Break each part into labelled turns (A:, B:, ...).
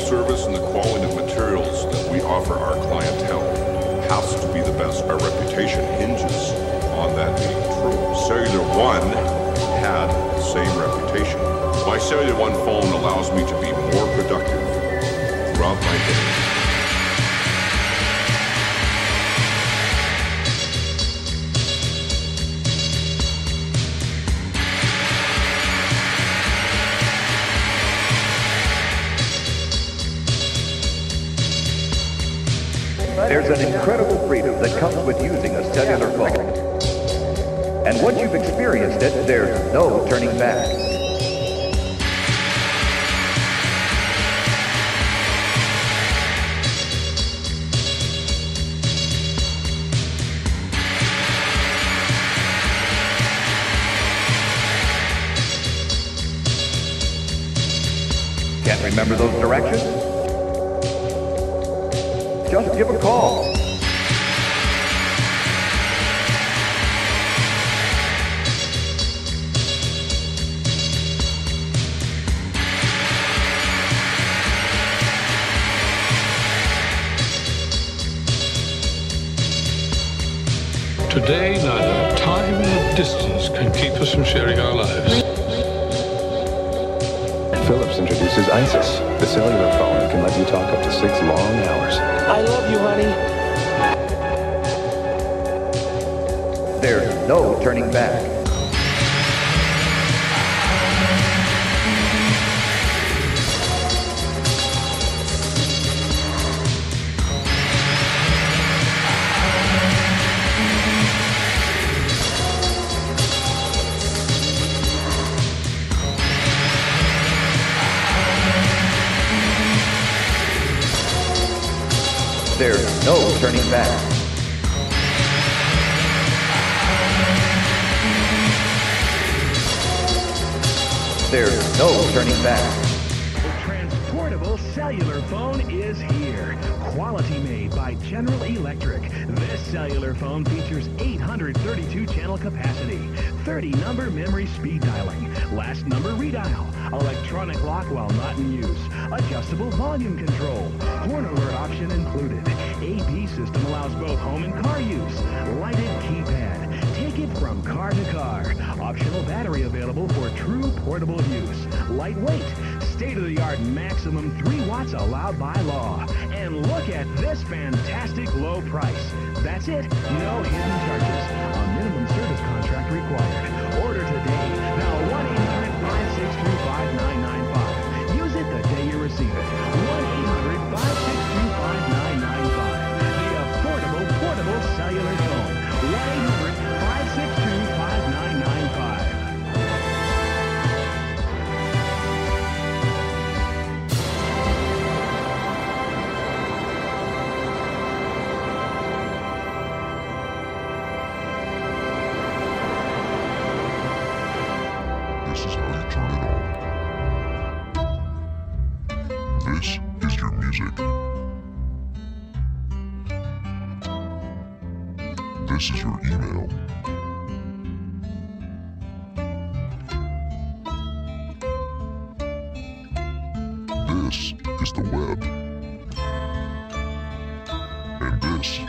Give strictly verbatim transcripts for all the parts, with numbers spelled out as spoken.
A: service and the quality of materials that we offer our clientele has to be the best. Our reputation hinges on that being true. Cellular One had the same reputation. My Cellular One phone allows me to be more productive throughout my day.
B: There's an incredible freedom that comes with using a cellular phone. And once you've experienced it, there's no turning back. Can't remember those directions? Just give a call.
C: Today, neither time nor distance can keep us from sharing our lives.
D: Philips introduces ISIS, the cellular phone that can let you talk up to six long hours.
E: I love you, honey.
B: There's no turning back. There's no turning back. There's no turning back.
F: The transportable cellular phone is here. Quality made by General Electric. This cellular phone features eight hundred thirty-two channel capacity, thirty number memory speed dialing, last number redial, electronic lock while not in use, adjustable volume control, horn alert option included. A P system allows both home and car use. Lighted keypad. Take it from car to car. Optional battery available for true portable use. Lightweight. State-of-the-art maximum three watts allowed by law. And look at this fantastic low price. That's it. No hidden charges. A minimum service contract required. Order today. Now one eight hundred five six two five nine nine five. Use it the day you receive it. one eight hundred five six two five nine nine five. The affordable portable cellular phone. one eight hundred five six two five nine nine five.
G: This is how you turn it on. This is your music. This is your email. This is the web. And this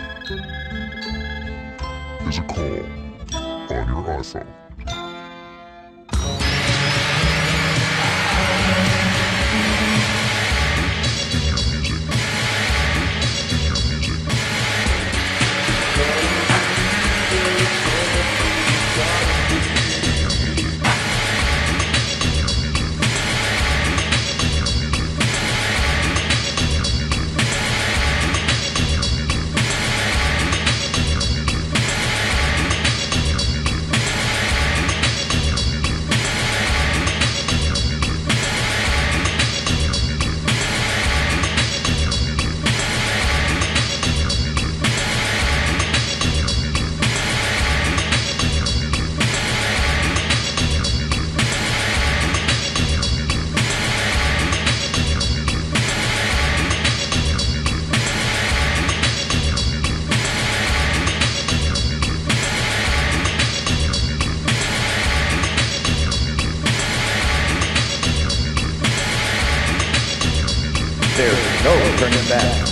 G: is a call on your iPhone.
B: there's no turning back.